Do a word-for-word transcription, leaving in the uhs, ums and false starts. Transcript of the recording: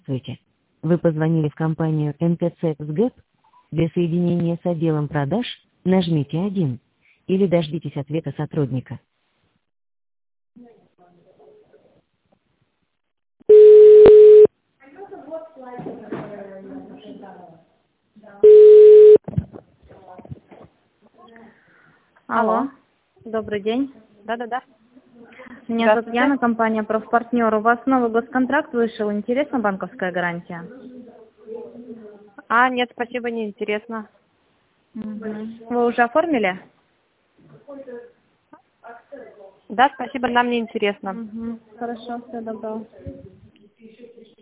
Здравствуйте. Вы позвонили в компанию эн тэ цэ СГЭП. Для соединения с отделом продаж нажмите один или дождитесь ответа сотрудника. Алло, Алло. добрый день. Да-да-да. Меня зовут Здравствуйте. Яна, компания «Профпартнер». У вас новый госконтракт вышел. Интересна банковская гарантия? А, нет, спасибо, не интересно. Мгм. Вы уже оформили? Да, спасибо, нам не интересно. Угу. Хорошо, всего доброго.